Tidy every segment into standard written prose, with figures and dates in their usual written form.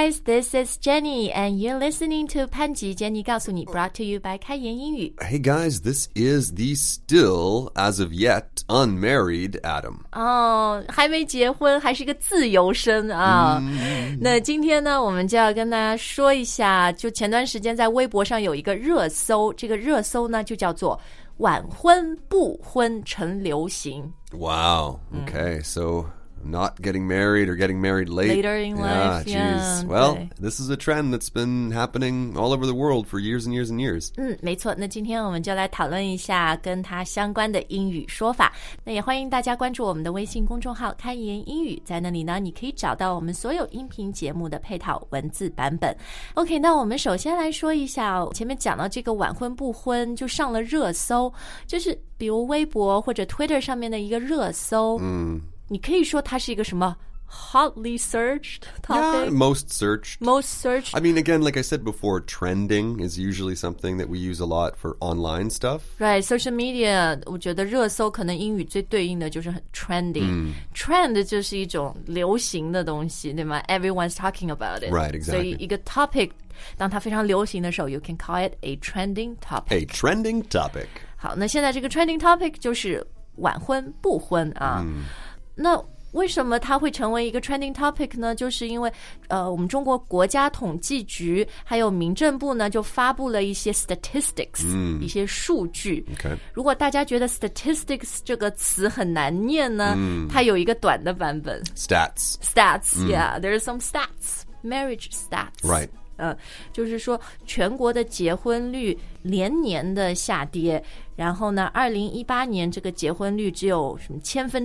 guys, this is Jenny, and you're listening to 潘吉 Jenny 告诉你 brought to you by 开言英语。 Hey guys, this is the still, as of yet, unmarried Adam. 还没结婚，还是个自由身啊。那今天呢，我们就要跟大家说一下，就前段时间在微博上有一个热搜，这个热搜呢就叫做晚婚不婚成流行。 Wow, okay, so...Not getting married or getting married later in life. Geez. Well, this is a trend that's been happening all over the world for years and years and years. 没错。那今天我们就来讨论一下跟它相关的英语说法。那也欢迎大家关注我们的微信公众号开言英语，在那里呢，你可以找到我们所有音频节目的配套文字版本。OK， 那我们首先来说一下，前面讲到这个晚婚不婚就上了热搜，就是比如微博或者 Twitter 上面的一个热搜。你可以说它是一个什么 hotly searched topic? Yeah, most searched. Most searched. I mean, again, like I said before, trending is usually something that we use a lot for online stuff. Right, social media, 我觉得热搜可能英语最对应的就是很 trending。Trend 就是一种流行的东西，对吗？ Everyone's talking about it. Right, exactly. 所以一个 topic, 当它非常流行的时候 you can call it a trending topic. A trending topic. 好，那现在这个 trending topic 就是晚婚不婚啊。那为什么它会成为一个 trending topic 呢？就是因为我们中国国家统计局还有民政部呢就发布了一些 statistics，一些数据。如果大家觉得 statistics 这个词很难念呢，它有一个短的版本 Stats, yeah, there are some stats, marriage stats. Right. 就是说全国的结婚率连年的下跌，然后呢2018年这个结婚率只有什么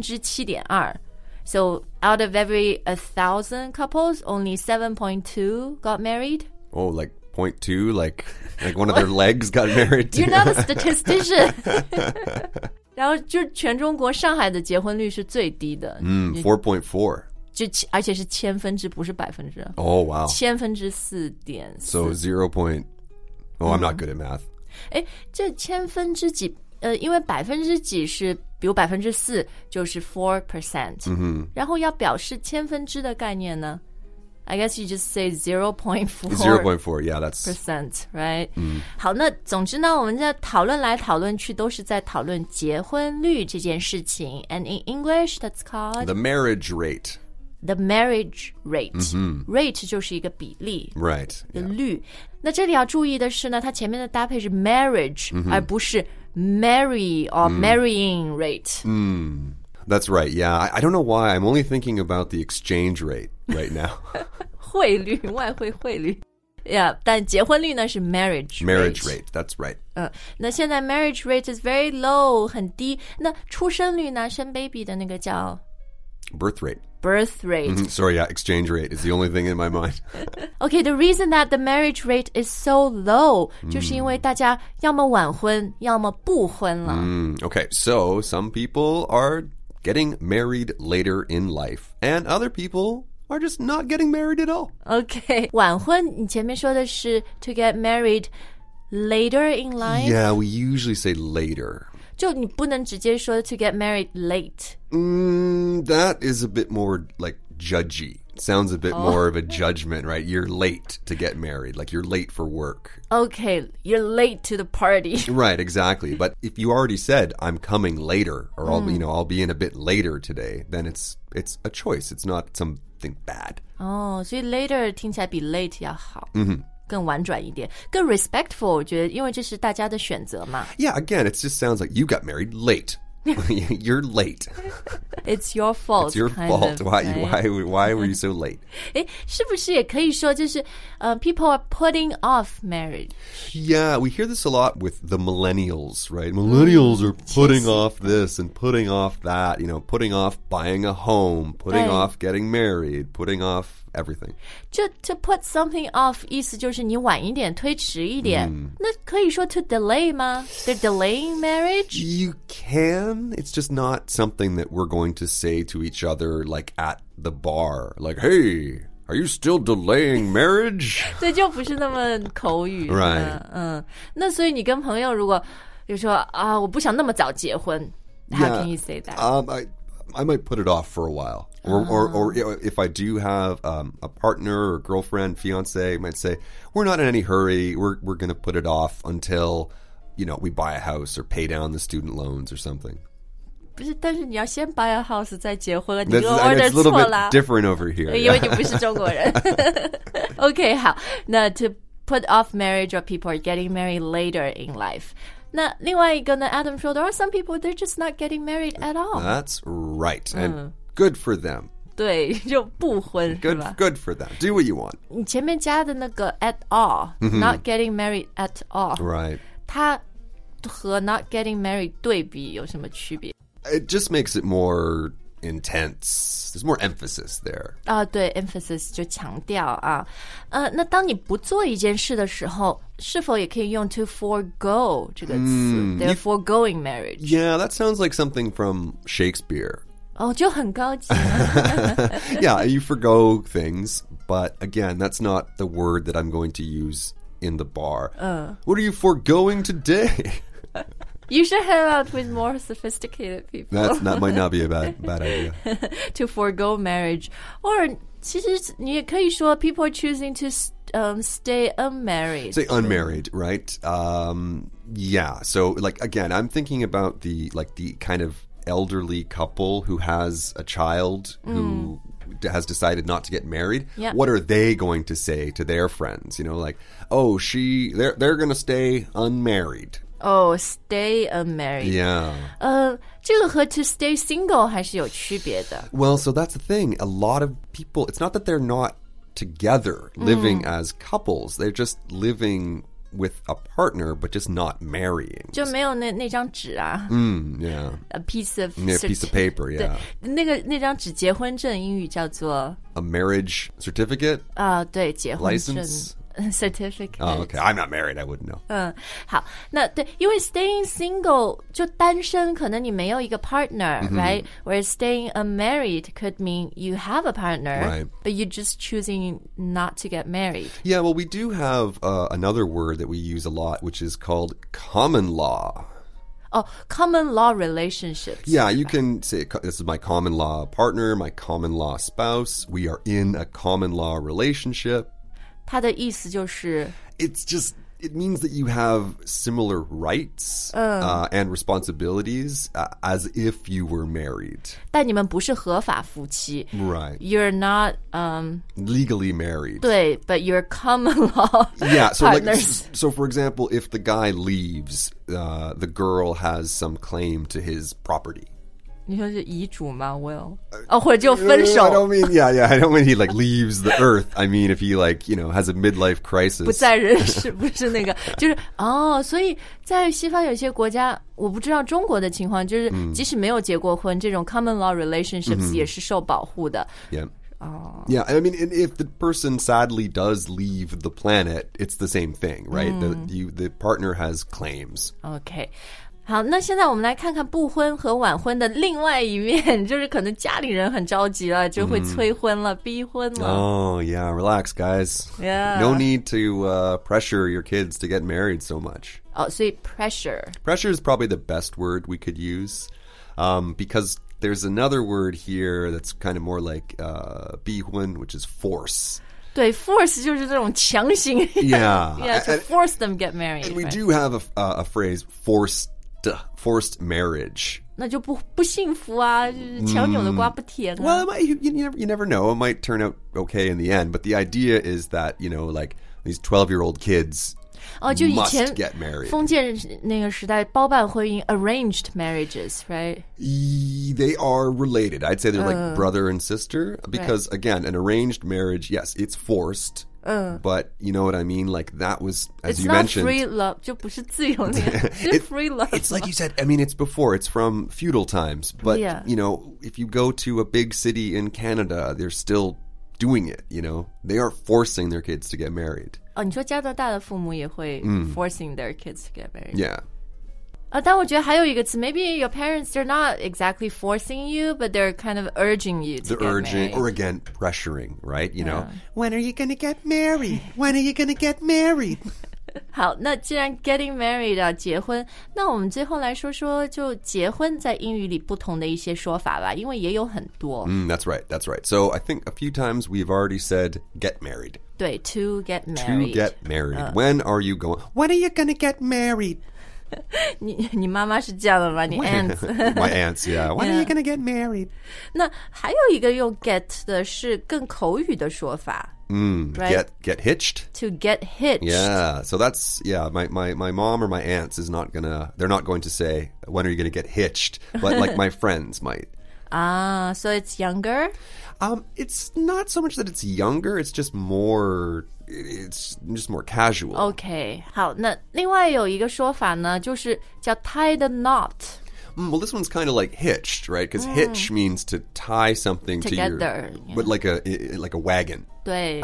7%， So out of every 1,000 couples, only 7.2 got married. Oh, like 0.2, like one of their legs got married too. You're not a statistician. 然后就全中国上海的结婚率是最低的 4.4 而且是1000%，不是100%。 Oh, wow. 4.4%。 So 0. Oh, I'm not good at math. 这1000%几？因为几是，比如4%就是 4%。然后要表示1000%的概念呢 I guess you just say 0.4. 0.4, yeah, that's percent, right? 好，那总之呢，我们在讨论来讨论去都是在讨论结婚率这件事情。And in English, that's called the marriage rate.The marriage rate. Rate 就是一个比例 Right, 的率。那这里要注意的是呢，它前面的搭配是 marriage，而不是 marry or marrying rate. That's right, yeah. I don't know why. I'm only thinking about the exchange rate right now. 汇率，外汇汇率。Yeah, 但结婚率呢是 marriage rate. That's right. 那现在 marriage rate is very low， 很低。那出生率呢，生 baby 的那个叫 birth rate. Sorry, yeah, exchange rate is the only thing in my mind. Okay, the reason that the marriage rate is so low 就是因为大家要么晚婚，要么不婚了。 Okay, so some people are getting married later in life, and other people are just not getting married at all. Okay, 晚婚，你前面说的是 to get married later in life? Yeah, we usually say later. 就你不能直接说 to get married late. That is a bit more like judgy. It sounds a bit more of a judgment, right? You're late to get married, like you're late for work. Okay, you're late to the party. Right, exactly. But if you already said I'm coming later, or I'll be in a bit later today, then it's a choice. It's not something bad. 所以 later 听起来比 late 要好。更婉转一点，更 respectful， 我觉得，因为这是大家的选择嘛。 Yeah, again, it just sounds like you got married late. You're late. It's your fault. It's your fault. Why were you so late? 是不是也可以说就是people are putting off marriage? Yeah, we hear this a lot with the millennials, right? Millennials are putting off this and putting off that, putting off buying a home, putting off getting married, putting off everything. To put something off 意思就是你晚一点，推迟一点。那可以说 to delay 吗？ They're delaying marriage? You can. It's just not something that we're going to say to each other like at the bar. Like, hey, are you still delaying marriage? 这就不是那么口语。 Right. 那所以你跟朋友如果比如说我不想那么早结婚 How can you say that? I might put it off for a while. Or if I do have a partner or girlfriend, fiance, I might say, we're not in any hurry. We're going to put it off until, we buy a house or pay down the student loans or something. 不是，但是你要先 buy a house 再结婚，你 order 错啦。It's a little bit different over here. 因为你不是中国人。OK， 好，那 to put off marriage or people are getting married later in life. 那另外一个呢 Adam 说 there are some people they're just not getting married at all. That's right. And good for them. 对，就不婚是吧 Good for them. Do what you want. 你前面加的那个 at all, not getting married at all. Right. 它和 not getting married 对比有什么区别？ It just makes it more intense. There's more emphasis there. 对 emphasis 就强调啊。那当你不做一件事的时候，是否也可以用 to forgo 这个词 They're foregoing marriage. Yeah, that sounds like something from Shakespeare. 就很高级。 Yeah, you forgo things, but again, that's not the word that I'm going to use in the bar. What are you foregoing today? You should hang out with more sophisticated people. That might not be a bad idea. To forgo marriage. Or 其实你也可以说 people are choosing to stay unmarried. Say unmarried, right? Yeah. So like again, I'm thinking about the kind of elderly couple who has a child who has decided not to get married. Yeah. What are they going to say to their friends? Like, oh, they're going to stay unmarried. Oh, stay unmarried. Yeah. 这个和 to stay single 还是有区别的。 Well, so that's the thing. A lot of people, it's not that they're not together living as couples. They're just living with a partner, but just not marrying. 就没有那张纸啊。 Yeah. A piece of paper, yeah. 对，那张纸结婚证英语叫做 a marriage certificate. 对，结婚证 license. Certificate. Oh, okay. I'm not married. I wouldn't know. 好，那对，因为 staying single 就单身，可能你没有一个 partner, right? Whereas staying unmarried could mean you have a partner, right. but you're just choosing not to get married. Yeah, well, we do have another word that we use a lot, which is called common law. Common law relationships. Yeah, you can say this is my common law partner, my common law spouse. We are in a common law relationship. 它的意思就是 it means that you have similar rights and responsibilities as if you were married. 但你们不是合法夫妻 Right. You're not legally married. 对 but you're common law Yeah, so partners. So for example, if the guy leaves, the girl has some claim to his property. 你说是遗嘱吗 Will? 或者就分手 I don't mean, I don't mean he leaves the earth. I mean if he has a midlife crisis. 不在人世不是那个就是所以在西方有些国家我不知道中国的情况就是即使没有结过婚这种 common law relationships 也是受保护的 Yeah. Yeah, I mean, if the person sadly does leave the planet, it's the same thing, right? The partner has claims. OK好，那现在我们来看看不婚和晚婚的另外一面，就是可能家里人很着急了，就会催婚了，逼婚了。 Oh, yeah, relax, guys. Yeah. No need to pressure your kids to get married so much. 所以 pressure. Pressure is probably the best word we could use because there's another word here that's kind of more like 逼婚, which is force. 对 force 就是这种强行 Yeah. Yeah, to force them get married. And we do have a phrase, forced marriage. 那就不幸福啊，强扭的瓜不甜啊。 Well, you never know. It might turn out okay in the end. But the idea is that, these 12-year-old kids must get married. 封建那个时代包办婚姻 arranged marriages, right? They are related. I'd say they're like brother and sister because, again, an arranged marriage, yes, it's forced. But you know what I mean? Like that was, as you mentioned. It's not free love. 就不是自由恋，是 free love. It's like you said, I mean, it's before. It's from feudal times. But, if you go to a big city in Canada, they're still doing it, They are forcing their kids to get married. 你说加拿大的父母也会 forcing their kids to get married. Yeah. 但我觉得还有一个词 maybe your parents, they're not exactly forcing you, but they're kind of urging you to get married. Or again, pressuring, right? When are you going to get married? When are you going to get married? 好，那既然 getting married 啊，结婚，那我们最后来说说就结婚在英语里不同的一些说法吧，因为也有很多。 That's right, that's right. So I think a few times we've already said get married. 对 to get married. To get married. When are you going? When are you going to get married? 你妈妈是这样的吗？你 aunts My aunts, yeah. When are you going to get married? 那还有一个用 get 的是更口语的说法。 Right? Get hitched? To get hitched. Yeah, so that's, my mom or my aunts they're not going to say, when are you going to get hitched? But like my friends might. So it's younger? It's not so much that it's younger, it's just more casual. Okay, 好，那另外有一个说法呢，就是叫 tie the knot. Well, this one's kind of like hitched, right? Because hitch means to tie something together, to your, but like a wagon. 对.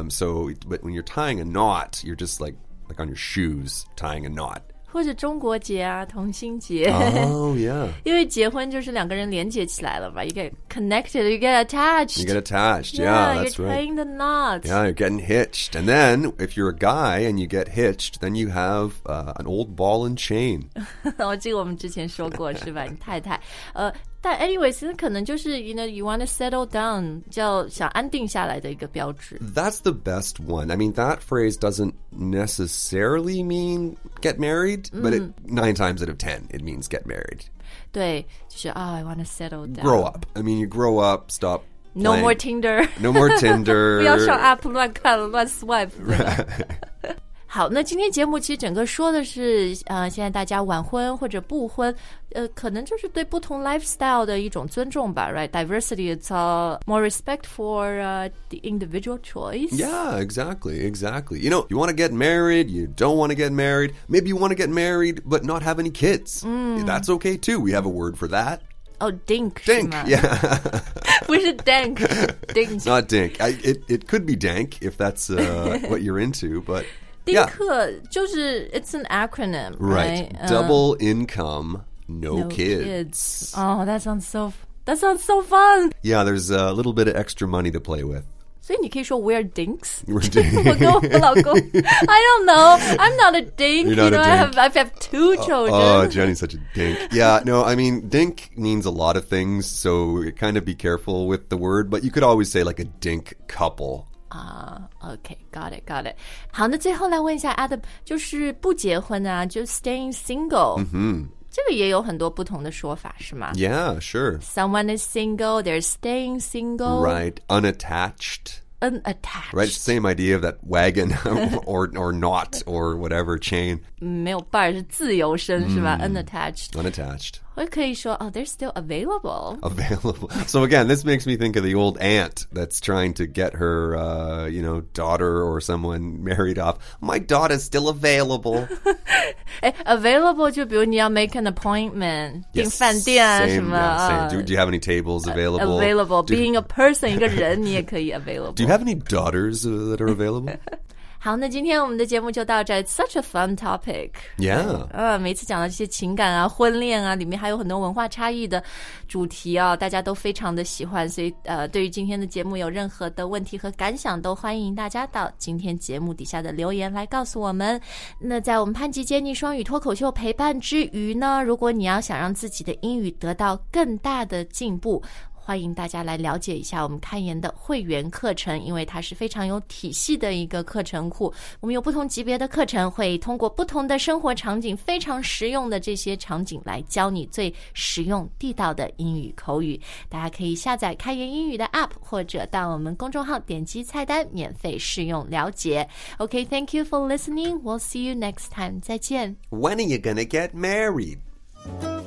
But when you're tying a knot, you're just like on your shoes tying a knot. 或者中国节啊，同心节。 Oh, yeah. 因为结婚就是两个人连接起来了吧 You get connected, you get attached. You get attached, yeah, that's you're right. tying the knot. Yeah, you're getting hitched. And then, if you're a guy and you get hitched, then you have an old ball and chain. 这个我们之前说过是吧？你太太但 anyways 可能就是 you want to settle down 叫想安定下来的一个标志。 That's the best one. I mean, that phrase doesn't necessarily mean get married, but 9 times out of 10 it means get married. 对，就是 I want to settle down. Grow up. I mean, you grow up, stop No playing. more Tinder. No more Tinder. 不要上 app 乱看乱 swipe 好，那今天节目其实整个说的是现在大家晚婚或者不婚可能就是对不同 lifestyle 的一种尊重吧 right? Diversity, it's more respect for the individual choice. Yeah, exactly. You know, you want to get married, you don't want to get married. Maybe you want to get married but not have any kids. That's okay too. We have a word for that. Oh, dink. Dink, yeah. 不是 dank. Dink. Not dink. It could be dank if that's what you're into, but... 丁克就是 it's an acronym, right? Double income, no kids. Oh, that sounds so fun. Yeah, there's a little bit of extra money to play with. 所以你可以说 we're dinks. We're dinks. 我跟我老公 I don't know. I'm not a dink. You're not a dink. I have 2 children. Oh, Jenny's such a dink. Yeah, no, I mean, dink means a lot of things, so kind of be careful with the word, but you could always say like a dink couple. Okay, got it. 好，那最后来问一下 Adam， 就是不结婚啊，就 staying single。这个也有很多不同的说法，是吗？ Yeah, sure. Someone is single, they're staying single. Right, unattached. Unattached. Right, same idea of that wagon or knot or whatever chain. 没有伴是自由身是吧 Unattached. Unattached. 我可以说they're still available. Available. So again, this makes me think of the old aunt that's trying to get her, daughter or someone married off. My daughter's still available. Available 就比如你要 make an appointment 订饭店啊什么 same. Do you have any tables available? Available. Being a person 一个人你也可以 available. Do you have any daughters that are available? 好，那今天我们的节目就到这儿。It's such a fun topic. Yeah. 每次讲到这些情感啊、婚恋啊，里面还有很多文化差异的主题啊，大家都非常的喜欢。所以对于今天的节目有任何的问题和感想，都欢迎大家到今天节目底下的留言来告诉我们。那在我们潘吉杰尼双语脱口秀陪伴之余呢，如果你要想让自己的英语得到更大的进步，欢迎大家来了解一下我们开言的会员课程，因为它是非常有体系的一个课程库。我们有不同级别的课程，会通过不同的生活场景，非常实用的这些场景来教你最实用地道的英语口语。大家可以下载开言英语的 App， 或者到我们公众号点击菜单免费试用了解。Okay, thank you for listening. We'll see you next time. 再见。 When are you gonna get married?